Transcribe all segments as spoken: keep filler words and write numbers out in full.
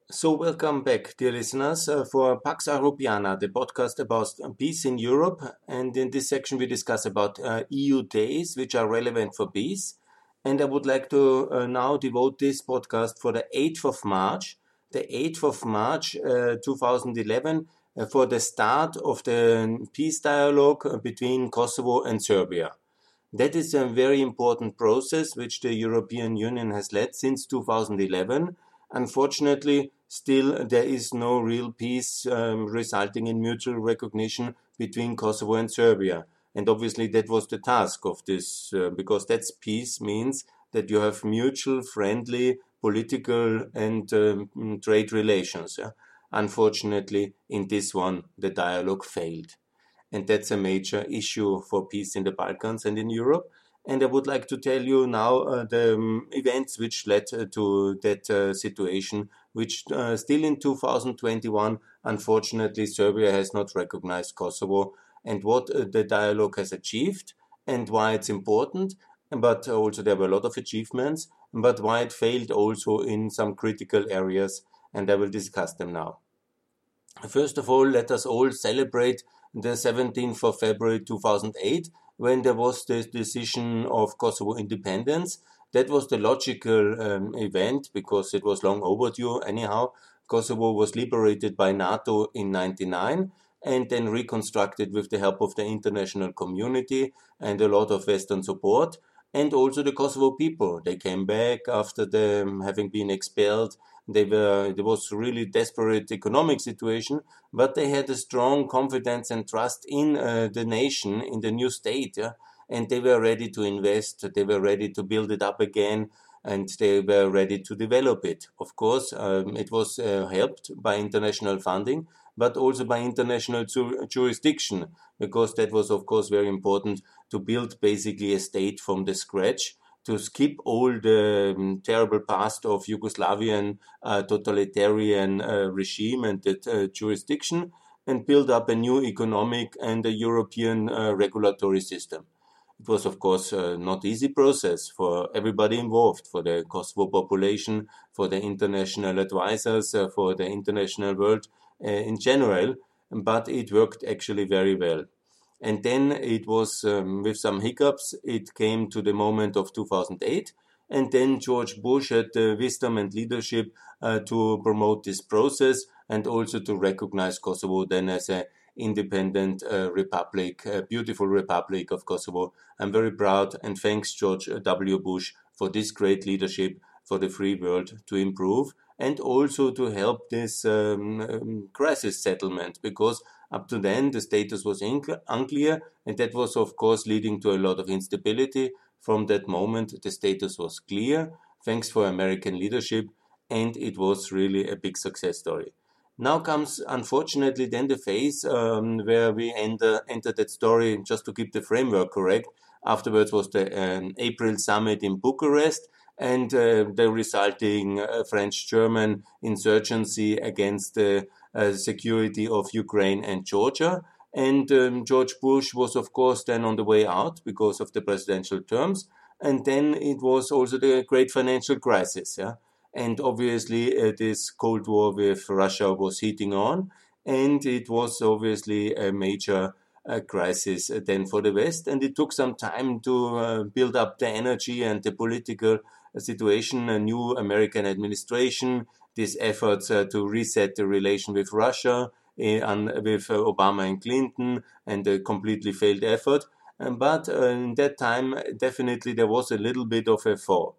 So, welcome back, dear listeners, uh, for Pax Europiana, the podcast about peace in Europe. And in this section, we discuss about uh, E U days which are relevant for peace. And I would like to uh, now devote this podcast for the eighth of March, the eighth of March, uh, two thousand eleven, uh, for the start of the peace dialogue between Kosovo and Serbia. That is a very important process which the European Union has led since two thousand eleven. Unfortunately, still there is no real peace um, resulting in mutual recognition between Kosovo and Serbia. And obviously that was the task of this, uh, because that's peace means that you have mutual, friendly, political and um, trade relations. Yeah? Unfortunately, in this one, the dialogue failed. And that's a major issue for peace in the Balkans and in Europe. And I would like to tell you now uh, the um, events which led uh, to that uh, situation, which uh, still in two thousand twenty-one, unfortunately, Serbia has not recognized Kosovo, and what uh, the dialogue has achieved and why it's important. But also there were a lot of achievements, but why it failed also in some critical areas, and I will discuss them now. First of all, let us all celebrate the seventeenth of February two thousand eight, when there was the decision of Kosovo independence. That was the logical um, event because it was long overdue. Anyhow, Kosovo was liberated by NATO in ninety-nine and then reconstructed with the help of the international community and a lot of Western support. And also the Kosovo people, they came back after them having been expelled. They were, there was really desperate economic situation, but they had a strong confidence and trust in uh, the nation, in the new state, yeah? And they were ready to invest, they were ready to build it up again, and they were ready to develop it. Of course, um, it was uh, helped by international funding, but also by international ju- jurisdiction, because that was, of course, very important to build basically a state from the scratch, to skip all the um, terrible past of Yugoslavian uh, totalitarian uh, regime and that uh, jurisdiction, and build up a new economic and a European uh, regulatory system. It was, of course, uh, not easy process for everybody involved, for the Kosovo population, for the international advisors, uh, for the international world uh, in general, but it worked actually very well. And then it was, um, with some hiccups, it came to the moment of two thousand eight. And then George Bush had the wisdom and leadership uh, to promote this process and also to recognize Kosovo then as an independent uh, republic, a beautiful republic of Kosovo. I'm very proud and thanks George W. Bush for this great leadership for the free world to improve and also to help this um, um, crisis settlement, because up to then the status was unclear, and that was of course leading to a lot of instability. From that moment the status was clear, thanks for American leadership, and it was really a big success story. Now comes, unfortunately, then the phase um, where we enter, enter that story, just to keep the framework correct. Afterwards was the um, April summit in Bucharest, and uh, the resulting uh, French-German insurgency against the uh, security of Ukraine and Georgia. And um, George Bush was, of course, then on the way out because of the presidential terms. And then it was also the great financial crisis. Yeah? And obviously, uh, this Cold War with Russia was heating on. And it was obviously a major uh, crisis uh, then for the West. And it took some time to uh, build up the energy and the political situation, a new American administration, these efforts uh, to reset the relation with Russia, uh, and with uh, Obama and Clinton, and a completely failed effort. Um, but uh, in that time, definitely there was a little bit of a fall.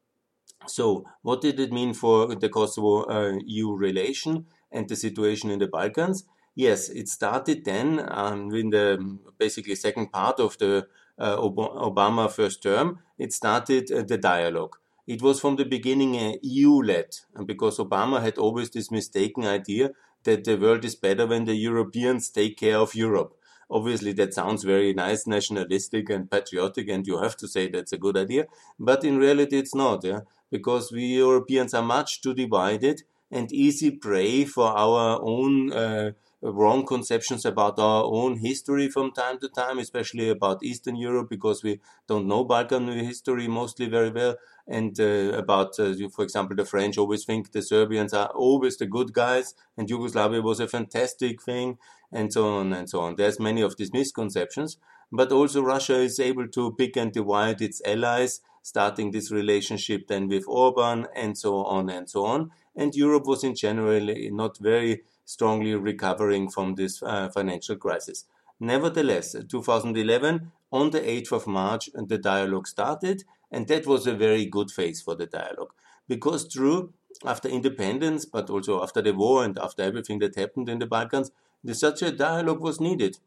So, what did it mean for the Kosovo uh, E U relation and the situation in the Balkans? Yes, it started then um, in the basically second part of the uh, Obama first term. It started uh, the dialogue. It was from the beginning uh, E U-led, because Obama had always this mistaken idea that the world is better when the Europeans take care of Europe. Obviously, that sounds very nice, nationalistic and patriotic, and you have to say that's a good idea. But in reality, it's not, yeah? Because we Europeans are much too divided. and easy prey for our own uh, wrong conceptions about our own history from time to time, especially about Eastern Europe, because we don't know Balkan history mostly very well. And uh, about, uh, for example, the French always think the Serbians are always the good guys, and Yugoslavia was a fantastic thing, and so on and so on. There's many of these misconceptions, but also Russia is able to pick and divide its allies, starting this relationship then with Orban, and so on and so on. And Europe was in general not very strongly recovering from this uh, financial crisis. Nevertheless, two thousand eleven, on the eighth of March, the dialogue started, and that was a very good phase for the dialogue. Because true, after independence, but also after the war and after everything that happened in the Balkans, such a dialogue was needed.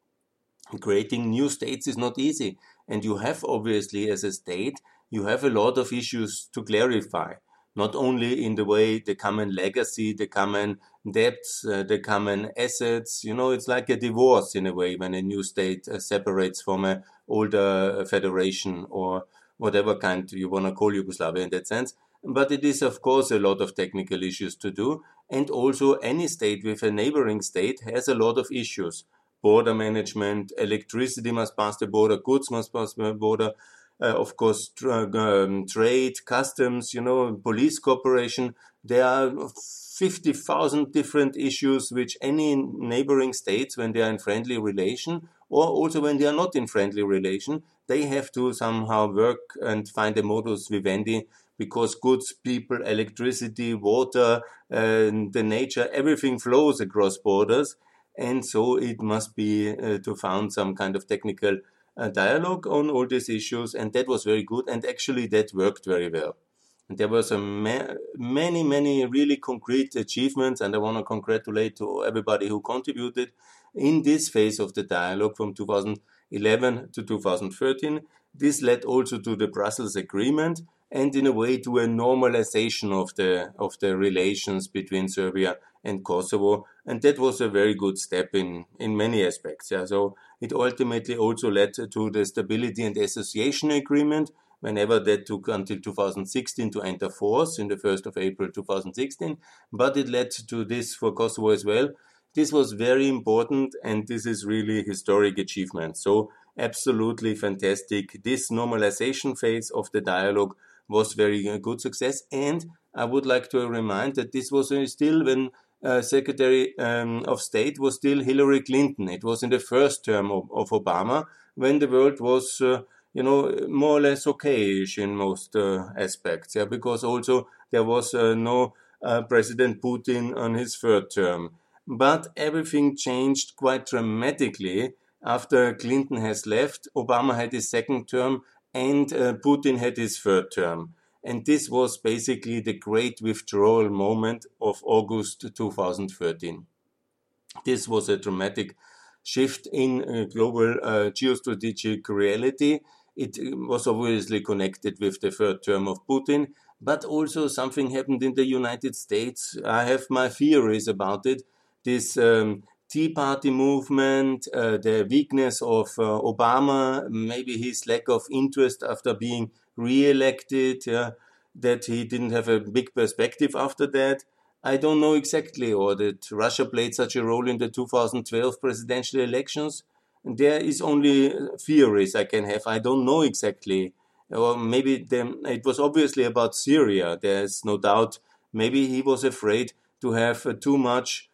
Creating new states is not easy, and you have obviously, as a state, you have a lot of issues to clarify. Not only in the way the common legacy, the common debts, uh, the common assets. You know, it's like a divorce in a way when a new state uh, separates from an older federation or whatever kind you want to call Yugoslavia in that sense. But it is, of course, a lot of technical issues to do. And also any state with a neighboring state has a lot of issues. Border management, electricity must pass the border, goods must pass the border, uh, of course, tra- um, trade, customs, you know, police cooperation. There are fifty thousand different issues which any neighboring states, when they are in friendly relation, or also when they are not in friendly relation, they have to somehow work and find a modus vivendi, because goods, people, electricity, water, uh, the nature, everything flows across borders. And so it must be uh, to found some kind of technical uh, dialogue on all these issues, and that was very good, and actually that worked very well. And there were some ma- many, many really concrete achievements, and I want to congratulate to everybody who contributed in this phase of the dialogue from two thousand eleven to two thousand thirteen. This led also to the Brussels Agreement, and in a way to a normalization of the of the relations between Serbia and Kosovo, and that was a very good step in in many aspects. Yeah, so it ultimately also led to the Stability and Association Agreement, whenever that took until two thousand sixteen to enter force in the first of April two thousand sixteen, but it led to this for Kosovo as well. This was very important, and this is really historic achievement. So absolutely fantastic. This normalization phase of the dialogue was very good success, and I would like to remind that this was still when uh, Secretary um, of State was still Hillary Clinton. It was in the first term of, of Obama, when the world was, uh, you know, more or less okay-ish in most uh, aspects. Yeah, because also there was uh, no uh, President Putin on his third term. But everything changed quite dramatically after Clinton has left. Obama had his second term, and uh, Putin had his third term. And this was basically the great withdrawal moment of August two thousand thirteen. This was a dramatic shift in uh, global uh, geostrategic reality. It was obviously connected with the third term of Putin, but also something happened in the United States. I have my theories about it. This um, Tea Party movement, uh, the weakness of uh, Obama, maybe his lack of interest after being re-elected, uh, that he didn't have a big perspective after that. I don't know exactly, or that Russia played such a role in the two thousand twelve presidential elections. There is only theories I can have. I don't know exactly. Or maybe the, it was obviously about Syria. There's no doubt. Maybe he was afraid to have uh, too much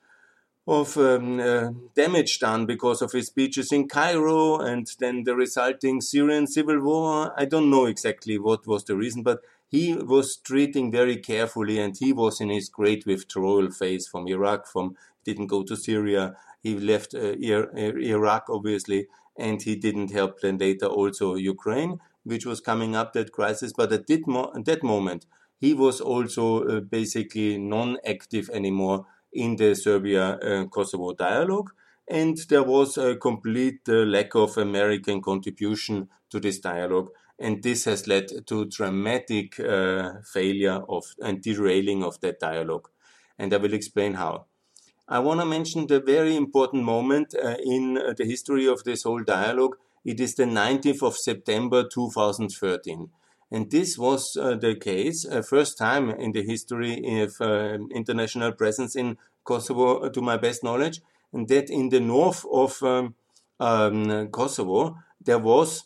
of um, uh, damage done because of his speeches in Cairo and then the resulting Syrian civil war. I don't know exactly what was the reason, but he was treating very carefully, and he was in his great withdrawal phase from Iraq, from didn't go to Syria. He left uh, Iraq, obviously, and he didn't help then later also Ukraine, which was coming up, that crisis. But at that, mo- at that moment, he was also uh, basically non-active anymore in the Serbia-Kosovo uh, dialogue, and there was a complete uh, lack of American contribution to this dialogue, and this has led to dramatic uh, failure of and derailing of that dialogue, and I will explain how. I want to mention the very important moment uh, in uh, the history of this whole dialogue. It is the nineteenth of September two thousand thirteen. And this was uh, the case, uh, first time in the history of uh, international presence in Kosovo, uh, to my best knowledge, and that in the north of um, um, Kosovo, there was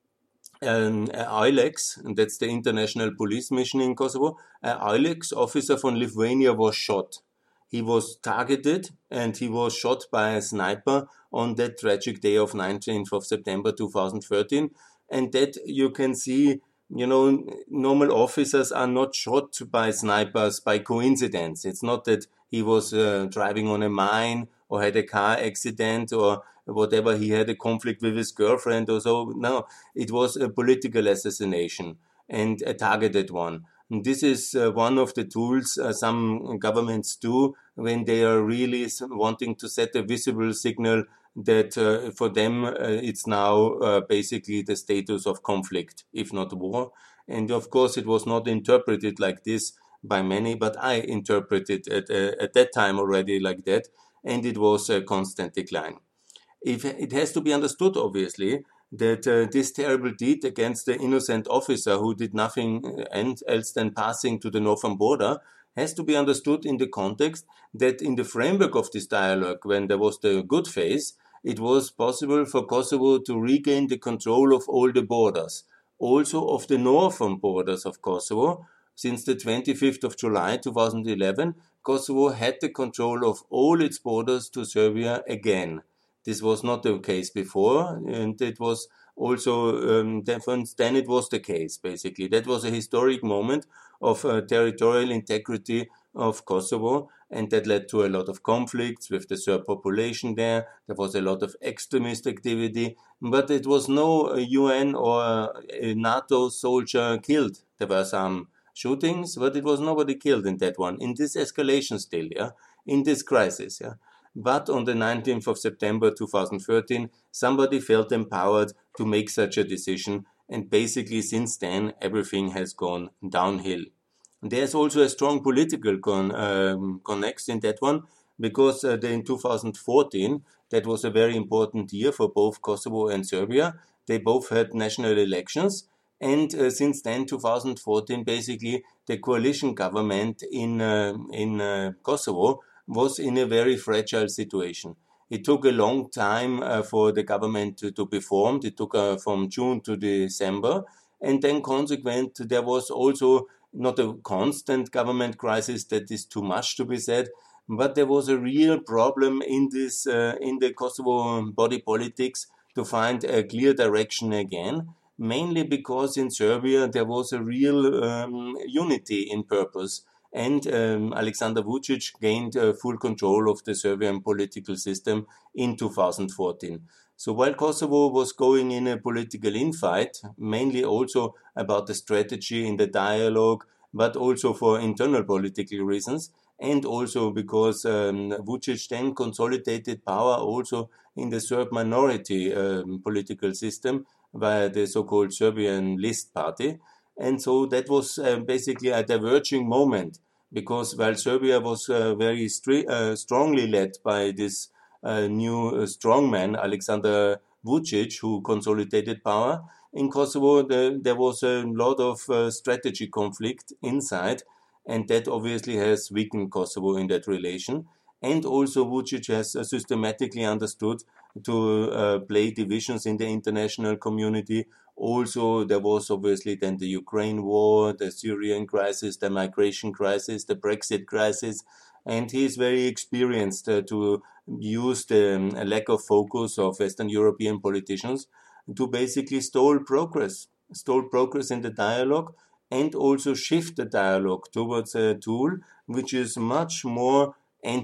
um, I L E X, and that's the International Police Mission in Kosovo. An I L E X officer from Lithuania was shot. He was targeted and he was shot by a sniper on that tragic day of nineteenth of September two thousand thirteen. And that you can see, you know, normal officers are not shot by snipers by coincidence. It's not that he was uh, driving on a mine or had a car accident or whatever, he had a conflict with his girlfriend or so. No, it was a political assassination and a targeted one. And this is uh, one of the tools uh, some governments do when they are really wanting to set a visible signal that uh, for them uh, it's now uh, basically the status of conflict, if not war. And of course it was not interpreted like this by many, but I interpreted it uh, at that time already like that, and it was a constant decline. If it has to be understood, obviously, that uh, this terrible deed against the innocent officer who did nothing else than passing to the northern border has to be understood in the context that in the framework of this dialogue, when there was the good phase, it was possible for Kosovo to regain the control of all the borders, also of the northern borders of Kosovo. Since the twenty-fifth of July two thousand eleven, Kosovo had the control of all its borders to Serbia again. This was not the case before, and it was also um, different. Then it was the case, basically. That was a historic moment of uh, territorial integrity of Kosovo, and that led to a lot of conflicts with the Serb population there. There was a lot of extremist activity, but it was no uh, U N or uh, NATO soldier killed. There were some shootings, but it was nobody killed in that one, in this escalation still, yeah, in this crisis, yeah. But on the nineteenth of September two thousand thirteen, somebody felt empowered to make such a decision, and basically since then everything has gone downhill. There's also a strong political con, um, connection in that one, because uh, in two thousand fourteen, that was a very important year for both Kosovo and Serbia. They both had national elections, and uh, since then, two thousand fourteen, basically the coalition government in uh, in uh, Kosovo was in a very fragile situation. It took a long time uh, for the government to, to be formed. It took uh, from June to December. And then consequent, there was also not a constant government crisis, that is too much to be said, but there was a real problem in this, uh, in the Kosovo body politics to find a clear direction again, mainly because in Serbia there was a real um, unity in purpose. And um, Alexander Vucic gained uh, full control of the Serbian political system in two thousand fourteen. So while Kosovo was going in a political infight, mainly also about the strategy in the dialogue, but also for internal political reasons, and also because um, Vucic then consolidated power also in the Serb minority um, political system via the so-called Serbian List Party. And so that was uh, basically a diverging moment, because while Serbia was uh, very stri- uh, strongly led by this uh, new uh, strongman, Alexander Vucic, who consolidated power, in Kosovo the, there was a lot of uh, strategy conflict inside, and that obviously has weakened Kosovo in that relation. And also Vucic has uh, systematically understood to uh, play divisions in the international community. Also, there was obviously then the Ukraine war, the Syrian crisis, the migration crisis, the Brexit crisis, and he is very experienced uh, to use the um, lack of focus of Western European politicians to basically stall progress, stall progress in the dialogue, and also shift the dialogue towards a tool which is much more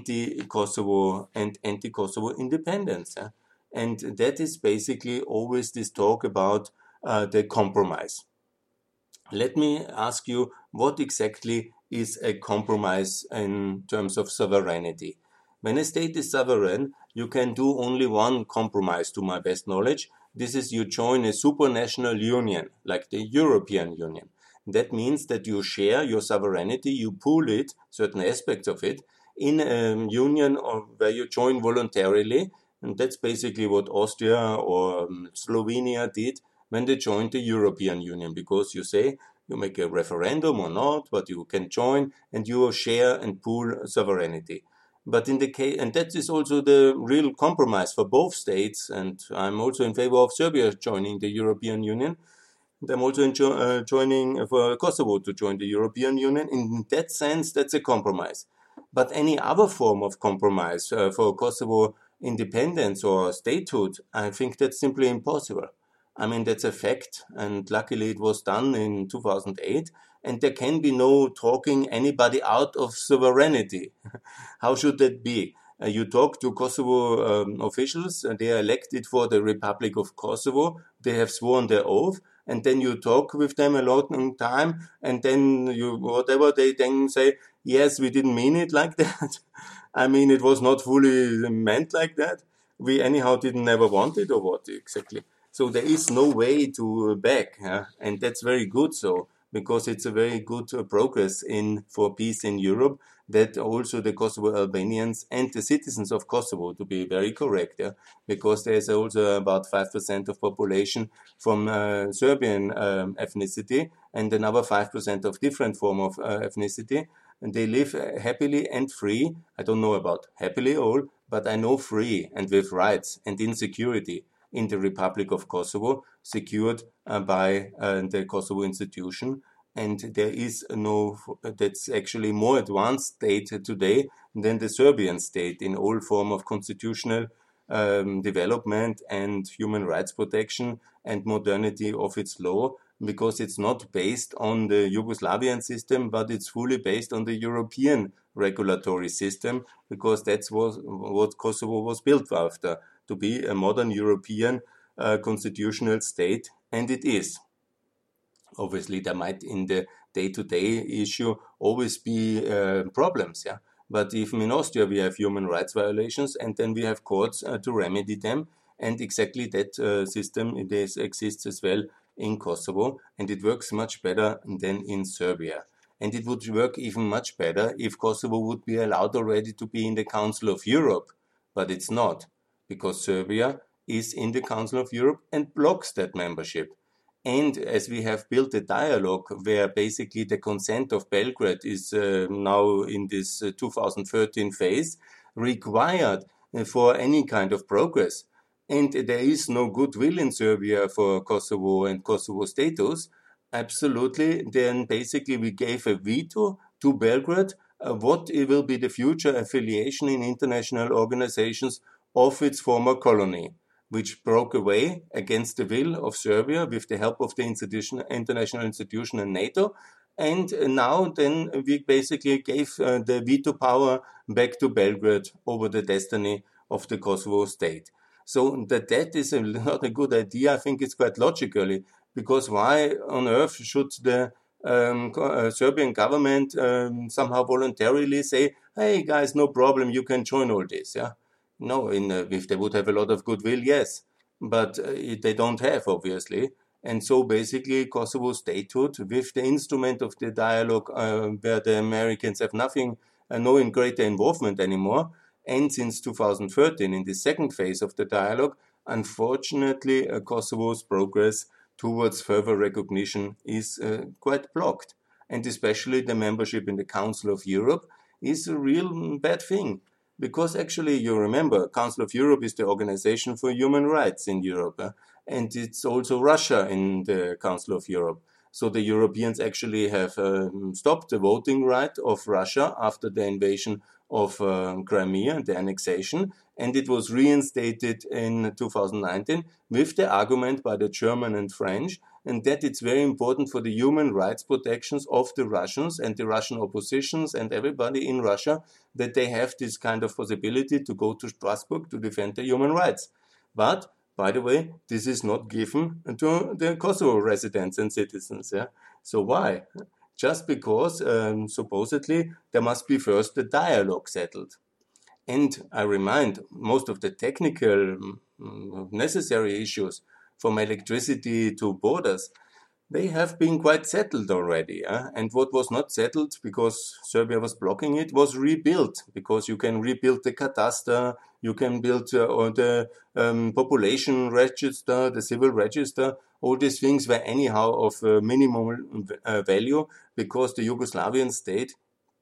anti-Kosovo and anti-Kosovo independence. Yeah? And that is basically always this talk about uh, the compromise. Let me ask you, what exactly is a compromise in terms of sovereignty? When a state is sovereign, you can do only one compromise, to my best knowledge. This is you join a supranational union, like the European Union. That means that you share your sovereignty, you pool it, certain aspects of it, in a union where you join voluntarily. And that's basically what Austria or um, Slovenia did when they joined the European Union, because you say you make a referendum or not, but you can join and you share and pool sovereignty. But in the case, and that is also the real compromise for both states, and I'm also in favor of Serbia joining the European Union. And I'm also enjo- uh, joining for Kosovo to join the European Union. In that sense, that's a compromise. But any other form of compromise uh, for Kosovo independence or statehood, I think that's simply impossible. I mean, that's a fact, and luckily it was done in two thousand eight, and there can be no talking anybody out of sovereignty. How should that be? Uh, you talk to Kosovo um, officials, and they are elected for the Republic of Kosovo, they have sworn their oath, and then you talk with them a long time, and then you, whatever they then say, yes, we didn't mean it like that. I mean, it was not fully meant like that. We anyhow didn't never want it, or what exactly? So there is no way to back, yeah? And that's very good. So because it's a very good uh, progress in for peace in Europe, that also the Kosovo Albanians and the citizens of Kosovo, to be very correct, yeah? Because there's also about five percent of population from uh, Serbian um, ethnicity and another five percent of different form of uh, ethnicity. And they live uh, happily and free. I don't know about happily all, but I know free and with rights and in security in the Republic of Kosovo, secured uh, by uh, the Kosovo institution. And there is no, that's actually more advanced state today than the Serbian state in all form of constitutional um, development and human rights protection and modernity of its law, because it's not based on the Yugoslavian system, but it's fully based on the European regulatory system, because that's what, what Kosovo was built after, to be a modern European uh, constitutional state, and it is. Obviously, there might in the day-to-day issue always be uh, problems, yeah. But even in Austria, we have human rights violations, and then we have courts uh, to remedy them. And exactly that uh, system it is, exists as well in Kosovo, and it works much better than in Serbia. And it would work even much better if Kosovo would be allowed already to be in the Council of Europe, but it's not, because Serbia is in the Council of Europe and blocks that membership. And as we have built a dialogue where basically the consent of Belgrade is uh, now in this uh, two thousand thirteen phase required uh, for any kind of progress, and there is no goodwill in Serbia for Kosovo and Kosovo status, absolutely, then basically we gave a veto to Belgrade uh, what it will be the future affiliation in international organizations of its former colony, which broke away against the will of Serbia with the help of the institution, international institution and NATO. And now then we basically gave uh, the veto power back to Belgrade over the destiny of the Kosovo state. So that that is a, not a good idea. I think it's quite logically, because why on earth should the um, uh, Serbian government um, somehow voluntarily say, hey guys, no problem, you can join all this, yeah? No, in, uh, if they would have a lot of goodwill, yes, but uh, they don't have, obviously. And so basically Kosovo statehood with the instrument of the dialogue uh, where the Americans have nothing, uh, no greater involvement anymore. And since two thousand thirteen, in the second phase of the dialogue, unfortunately, uh, Kosovo's progress towards further recognition is uh, quite blocked. And especially the membership in the Council of Europe is a real bad thing. Because actually, you remember, Council of Europe is the Organization for Human Rights in Europe, uh, and it's also Russia in the Council of Europe. So the Europeans actually have um, stopped the voting right of Russia after the invasion of uh, Crimea, the annexation, and it was reinstated in two thousand nineteen with the argument by the German and French, and that it's very important for the human rights protections of the Russians and the Russian oppositions and everybody in Russia, that they have this kind of possibility to go to Strasbourg to defend their human rights. But, by the way, this is not given to the Kosovo residents and citizens. Yeah? So why? Just because um, supposedly there must be first the dialogue settled. And I remind, most of the technical um, necessary issues, from electricity to borders, they have been quite settled already. Eh? And what was not settled, because Serbia was blocking it, was rebuilt. Because you can rebuild the cadastre, you can build uh, or the um, population register, the civil register. All these things were anyhow of uh, minimum uh, value, because the Yugoslavian state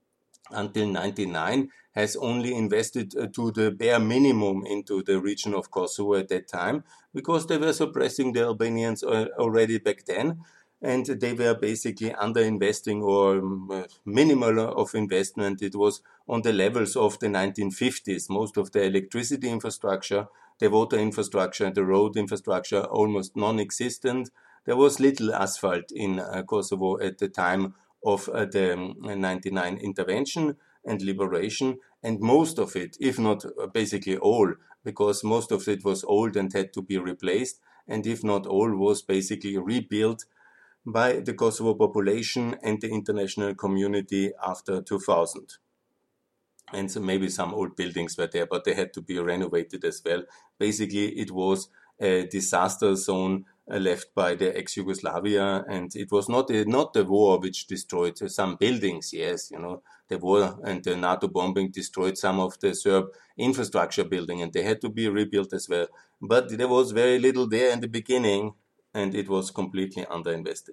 until ninety-nine has only invested uh, to the bare minimum into the region of Kosovo at that time, because they were suppressing the Albanians uh, already back then, and they were basically underinvesting or um, minimal of investment. It was on the levels of the nineteen fifties. Most of the electricity infrastructure, the water infrastructure, the road infrastructure almost non-existent. There was little asphalt in uh, Kosovo at the time of uh, the ninety-nine intervention and liberation, and most of it, if not basically all, because most of it was old and had to be replaced, and if not all, was basically rebuilt by the Kosovo population and the international community after two thousand. And so maybe some old buildings were there, but they had to be renovated as well. Basically, it was a disaster zone uh, left by the ex-Yugoslavia, and it was not a, not the war which destroyed uh, some buildings. Yes, you know, the war and the NATO bombing destroyed some of the Serb infrastructure building, and they had to be rebuilt as well. But there was very little there in the beginning, and it was completely underinvested.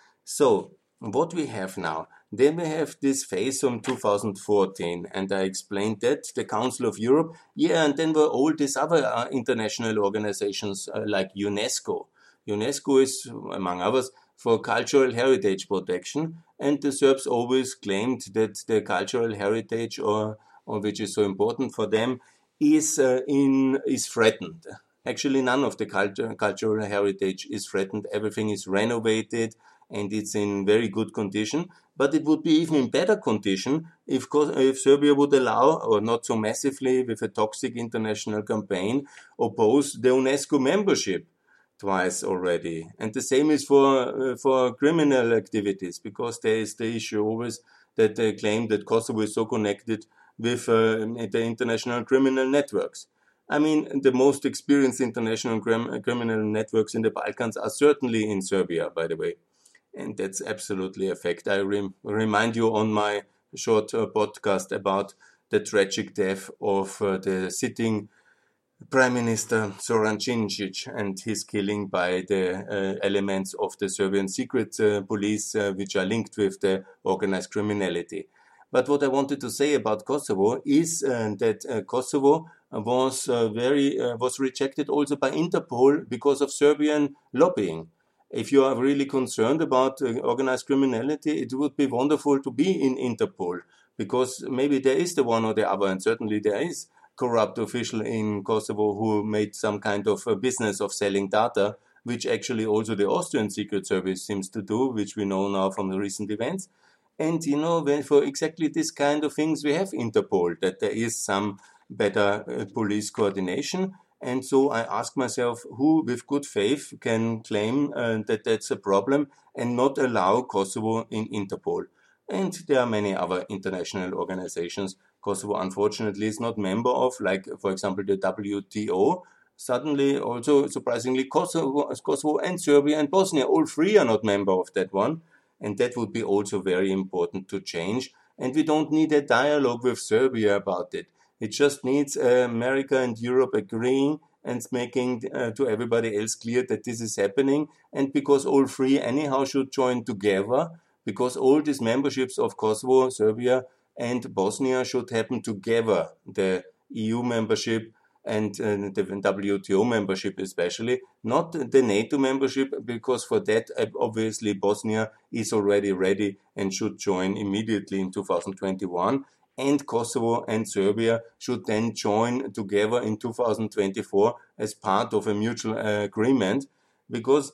So what we have now, then we have this phase from two thousand fourteen, and I explained that, the Council of Europe, yeah, and then were all these other uh, international organizations uh, like UNESCO. UNESCO is, among others, for cultural heritage protection, and the Serbs always claimed that the cultural heritage, or, or which is so important for them, is uh, in is threatened. Actually, none of the culture, cultural heritage is threatened. Everything is renovated, and it's in very good condition. But it would be even in better condition if, if Serbia would allow, or not so massively with a toxic international campaign, oppose the UNESCO membership twice already. And the same is for uh, for criminal activities, because there is the issue always that they claim that Kosovo is so connected with uh, the international criminal networks. I mean, the most experienced international crim- criminal networks in the Balkans are certainly in Serbia, by the way. And that's absolutely a fact. I rem- remind you on my short uh, podcast about the tragic death of uh, the sitting Prime Minister Zoran Djindjic and his killing by the uh, elements of the Serbian secret uh, police, uh, which are linked with the organized criminality. But what I wanted to say about Kosovo is uh, that uh, Kosovo was uh, very uh, was rejected also by Interpol because of Serbian lobbying. If you are really concerned about uh, organized criminality, it would be wonderful to be in Interpol, because maybe there is the one or the other, and certainly there is corrupt official in Kosovo who made some kind of a business of selling data, which actually also the Austrian Secret Service seems to do, which we know now from the recent events. And, you know, when for exactly this kind of things, we have Interpol, that there is some better uh, police coordination. And so I ask myself, who with good faith can claim uh, that that's a problem and not allow Kosovo in Interpol? And there are many other international organizations Kosovo unfortunately is not member of, like, for example, the W T O. Suddenly, also surprisingly, Kosovo, Kosovo and Serbia and Bosnia, all three are not member of that one. And that would be also very important to change. And we don't need a dialogue with Serbia about it. It just needs uh, America and Europe agreeing and making uh, to everybody else clear that this is happening. And because all three anyhow should join together, because all these memberships of Kosovo, Serbia, and Bosnia should happen together, the E U membership and uh, the W T O membership especially, not the NATO membership, because for that, obviously, Bosnia is already ready and should join immediately in two thousand twenty-one. And Kosovo and Serbia should then join together in two thousand twenty-four as part of a mutual uh, agreement, because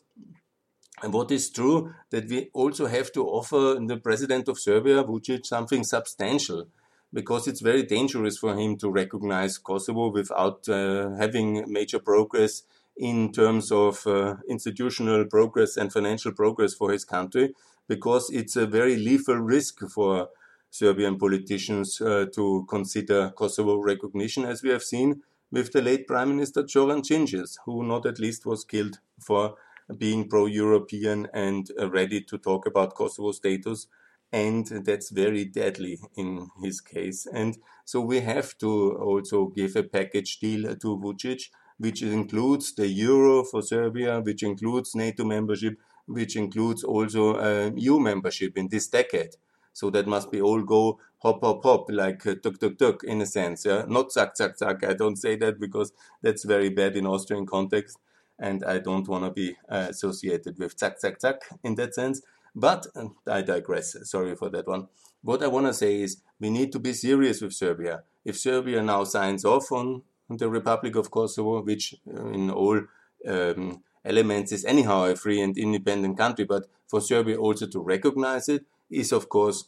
and what is true, that we also have to offer the president of Serbia, Vucic, something substantial, because it's very dangerous for him to recognize Kosovo without uh, having major progress in terms of uh, institutional progress and financial progress for his country, because it's a very lethal risk for Serbian politicians uh, to consider Kosovo recognition, as we have seen with the late Prime Minister Zoran Djindjic, who not at least was killed for being pro-European and uh, ready to talk about Kosovo status. And that's very deadly in his case. And so we have to also give a package deal to Vucic, which includes the euro for Serbia, which includes NATO membership, which includes also uh, E U membership in this decade. So that must be all go hop, hop, hop, like uh, tuk, tuk, tuk, in a sense. Yeah? Not zack, zack, zack. I don't say that because that's very bad in Austrian context. And I don't want to be uh, associated with zack, zack, zack in that sense. But uh, I digress. Sorry for that one. What I want to say is we need to be serious with Serbia. If Serbia now signs off on the Republic of Kosovo, which uh, in all um, elements is anyhow a free and independent country, but for Serbia also to recognize it is, of course,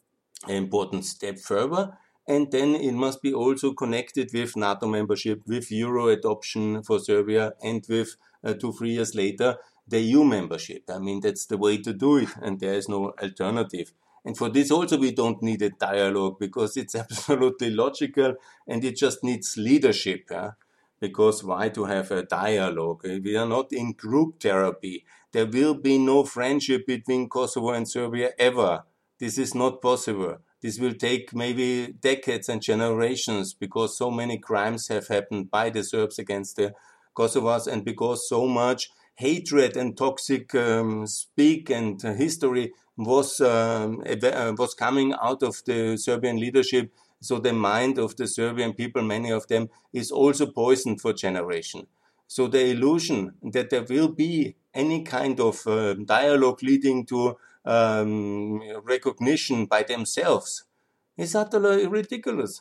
an important step further. And then it must be also connected with NATO membership, with Euro adoption for Serbia, and with uh, two, three years later, the E U membership. I mean, that's the way to do it, and there is no alternative. And for this also we don't need a dialogue because it's absolutely logical and it just needs leadership. Yeah? Because why to have a dialogue? We are not in group therapy. There will be no friendship between Kosovo and Serbia ever. This is not possible. This will take maybe decades and generations because so many crimes have happened by the Serbs against the Kosovars and because so much hatred and toxic um, speak and uh, history was um, uh, was coming out of the Serbian leadership. So the mind of the Serbian people, many of them, is also poisoned for generation. So the illusion that there will be any kind of uh, dialogue leading to um, recognition by themselves is utterly ridiculous.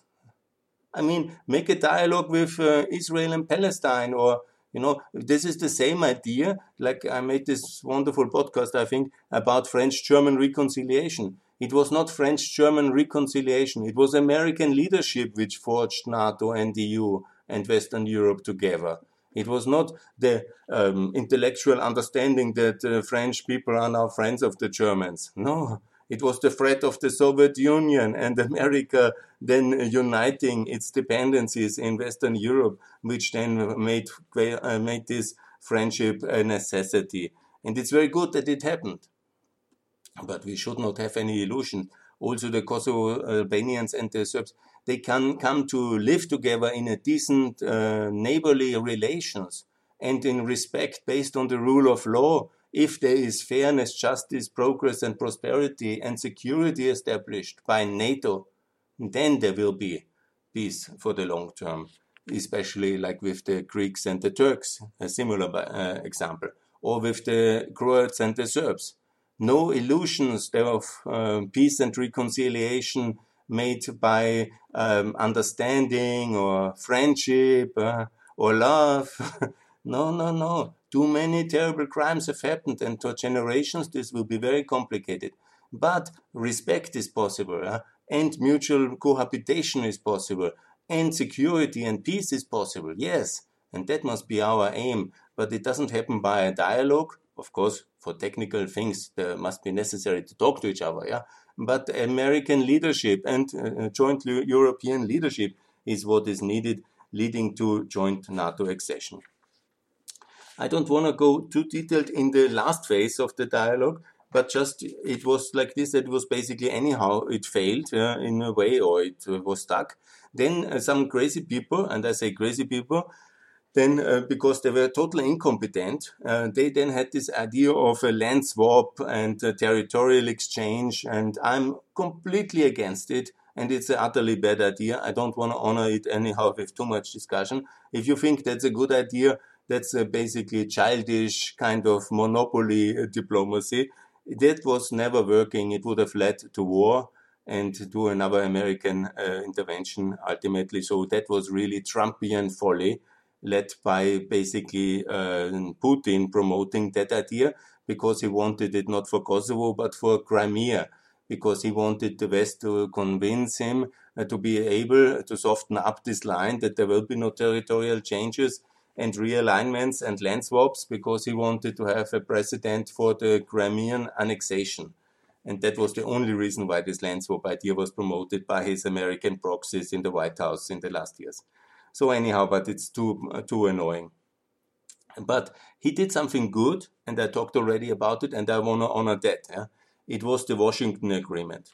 I mean, make a dialogue with uh, Israel and Palestine, or, you know, this is the same idea. Like I made this wonderful podcast, I think, about French-German reconciliation. It was not French-German reconciliation. It was American leadership which forged NATO and the E U and Western Europe together. It was not the um, intellectual understanding that uh, French people are now friends of the Germans. No, it was the threat of the Soviet Union and America then uniting its dependencies in Western Europe, which then made, uh, made this friendship a necessity. And it's very good that it happened. But we should not have any illusion. Also the Kosovo Albanians and the Serbs, they can come to live together in a decent uh, neighborly relations and in respect based on the rule of law. If there is fairness, justice, progress and prosperity and security established by NATO, then there will be peace for the long term, especially like with the Greeks and the Turks, a similar uh, example, or with the Croats and the Serbs. No illusions of um, peace and reconciliation made by um, understanding or friendship uh, or love. No, no, no. Too many terrible crimes have happened, and for generations this will be very complicated. But respect is possible, uh, and mutual cohabitation is possible, and security and peace is possible, yes. And that must be our aim. But it doesn't happen by a dialogue. Of course, for technical things, there must be necessary to talk to each other, yeah. But American leadership and uh, joint European leadership is what is needed, leading to joint NATO accession. I don't want to go too detailed in the last phase of the dialogue, but just it was like this, that it was basically anyhow it failed uh, in a way, or it uh, was stuck. Then uh, some crazy people, and I say crazy people, then uh, because they were totally incompetent, uh, they then had this idea of a land swap and a territorial exchange, and I'm completely against it, and it's an utterly bad idea. I don't want to honor it anyhow with too much discussion. If you think that's a good idea, that's a basically childish kind of monopoly uh, diplomacy. That was never working. It would have led to war and to another American uh, intervention ultimately. So that was really Trumpian folly, led by basically uh, Putin promoting that idea because he wanted it not for Kosovo but for Crimea, because he wanted the West to convince him uh, to be able to soften up this line that there will be no territorial changes and realignments and land swaps, because he wanted to have a precedent for the Crimean annexation. And that was the only reason why this land swap idea was promoted by his American proxies in the White House in the last years. So anyhow, but it's too uh, too annoying. But he did something good, and I talked already about it, and I want to honor that. Yeah? It was the Washington Agreement.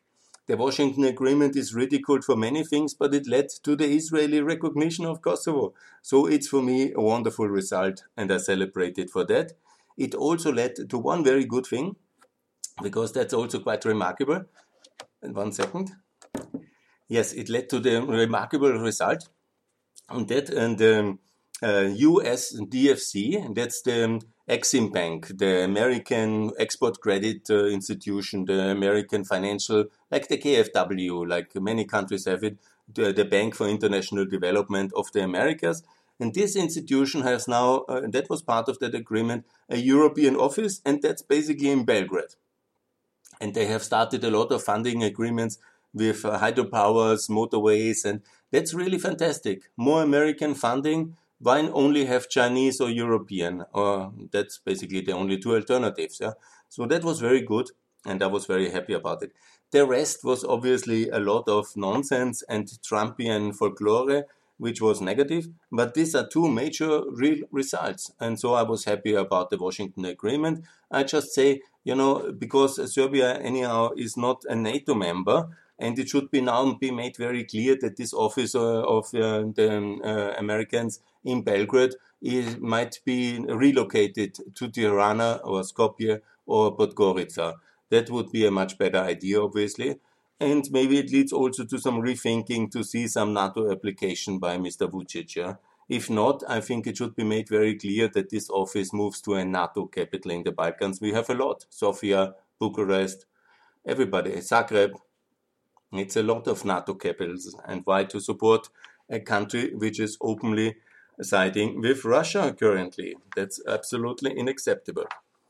The Washington Agreement is ridiculed for many things, but it led to the Israeli recognition of Kosovo. So it's for me a wonderful result, and I celebrate it for that. It also led to one very good thing, because that's also quite remarkable. And one second. Yes, it led to the remarkable result, and that and the uh, U S D F C, and that's the Exim Bank, the American Export Credit uh, Institution, the American financial, like the K F W, like many countries have it, the, the Bank for International Development of the Americas. And this institution has now, uh, and that was part of that agreement, a European office, and that's basically in Belgrade. And they have started a lot of funding agreements with uh, hydropowers, motorways, and that's really fantastic. More American funding. Why only have Chinese or European? Or that's basically the only two alternatives. Yeah? So that was very good, and I was very happy about it. The rest was obviously a lot of nonsense and Trumpian folklore, which was negative, but these are two major real results. And so I was happy about the Washington Agreement. I just say, you know, because Serbia anyhow is not a NATO member, and it should be now be made very clear that this office uh, of uh, the uh, Americans in Belgrade is, might be relocated to Tirana or Skopje or Podgorica. That would be a much better idea, obviously. And maybe it leads also to some rethinking to see some NATO application by Mister Vucic. Yeah? If not, I think it should be made very clear that this office moves to a NATO capital in the Balkans. We have a lot. Sofia, Bucharest, everybody, Zagreb. It's a lot of NATO capitals. And why to support a country which is openly siding with Russia currently? That's absolutely unacceptable.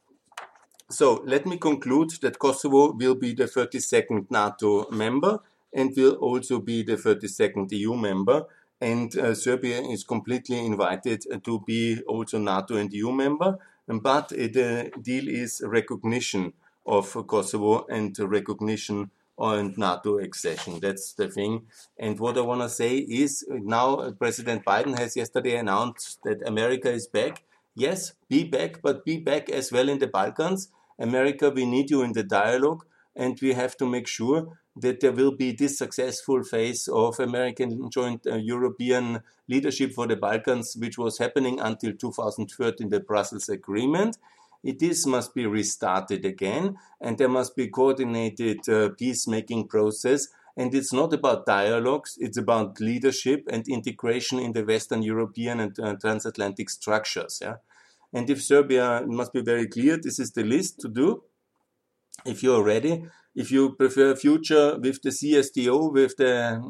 So let me conclude that Kosovo will be the thirty-second NATO member and will also be the thirty-second E U member. And uh, Serbia is completely invited to be also NATO and E U member. But uh, the deal is recognition of Kosovo and recognition and NATO accession. That's the thing. And what I want to say is now President Biden has yesterday announced that America is back. Yes, be back, but be back as well in the Balkans. America, we need you in the dialogue, and we have to make sure that there will be this successful phase of American joint uh, European leadership for the Balkans, which was happening until two thousand thirteen, the Brussels Agreement. It, this must be restarted again, and there must be coordinated uh, peacemaking process. And it's not about dialogues, it's about leadership and integration in the Western European and uh, transatlantic structures. Yeah? And if Serbia, it must be very clear, this is the list to do. If you are ready, if you prefer a future with the C S T O, with the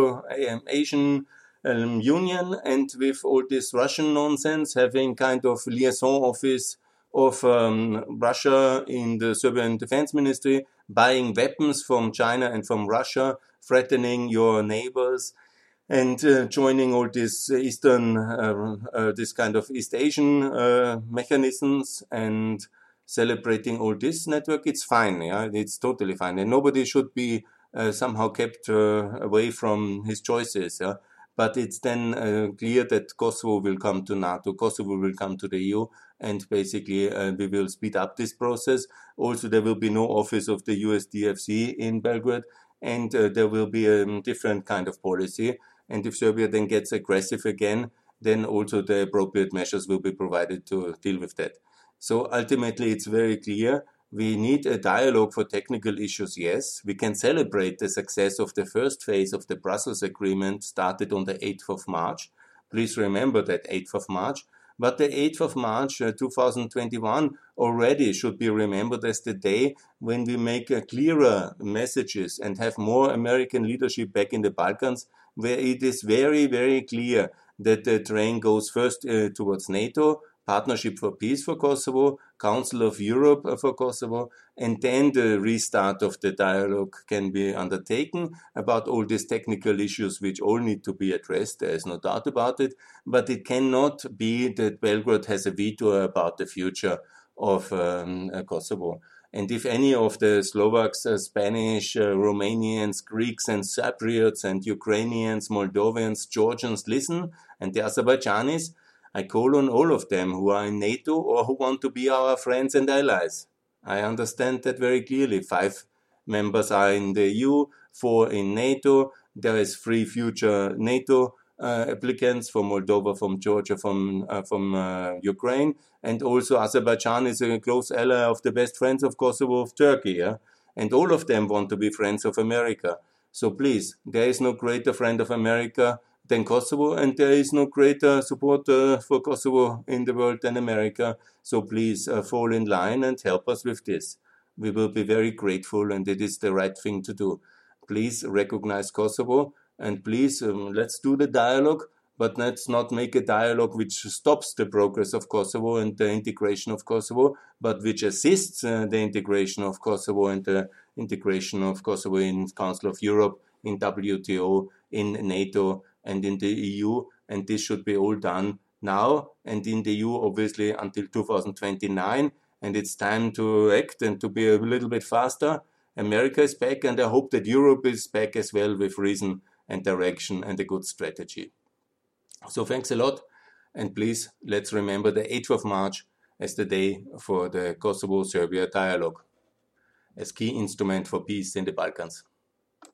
Euro-Asian um, Union, and with all this Russian nonsense, having kind of liaison office of um, Russia in the Serbian Defense Ministry, buying weapons from China and from Russia, threatening your neighbors, and uh, joining all these Eastern, uh, uh, this kind of East Asian uh, mechanisms and celebrating all this network, it's fine. Yeah, it's totally fine, and nobody should be uh, somehow kept uh, away from his choices. Yeah, but it's then uh, clear that Kosovo will come to NATO, Kosovo will come to the E U, and basically uh, we will speed up this process. Also, there will be no office of the U S D F C in Belgrade, and uh, there will be a um, different kind of policy. And if Serbia then gets aggressive again, then also the appropriate measures will be provided to deal with that. So ultimately, it's very clear. We need a dialogue for technical issues, yes. We can celebrate the success of the first phase of the Brussels Agreement started on the eighth of March. Please remember that eighth of March. But the eighth of March uh, two thousand twenty-one already should be remembered as the day when we make uh, clearer messages and have more American leadership back in the Balkans, where it is very, very clear that the train goes first uh, towards NATO, Partnership for Peace for Kosovo, Council of Europe for Kosovo, and then the restart of the dialogue can be undertaken about all these technical issues which all need to be addressed. There is no doubt about it, but it cannot be that Belgrade has a veto about the future of um, Kosovo. And if any of the Slovaks, uh, Spanish, uh, Romanians, Greeks and Cypriots and Ukrainians, Moldovans, Georgians listen, and the Azerbaijanis, I call on all of them who are in NATO or who want to be our friends and allies. I understand that very clearly. Five members are in the E U, four in NATO. There is three future NATO uh, applicants from Moldova, from Georgia, from uh, from uh, Ukraine, and also Azerbaijan is a close ally of the best friends of Kosovo, of Turkey. Yeah? And all of them want to be friends of America. So please, there is no greater friend of America than Kosovo, and there is no greater supporter for Kosovo in the world than America. So please uh, fall in line and help us with this. We will be very grateful, and it is the right thing to do. Please recognize Kosovo, and please um, let's do the dialogue, but let's not make a dialogue which stops the progress of Kosovo and the integration of Kosovo, but which assists uh, the integration of Kosovo and the integration of Kosovo in Council of Europe, in W T O, in NATO, and in the E U, and this should be all done now, and in the E U obviously until two thousand twenty-nine, and it's time to act and to be a little bit faster. America is back, and I hope that Europe is back as well with reason and direction and a good strategy. So thanks a lot, and please let's remember the eighth of March as the day for the Kosovo-Serbia dialogue as key instrument for peace in the Balkans.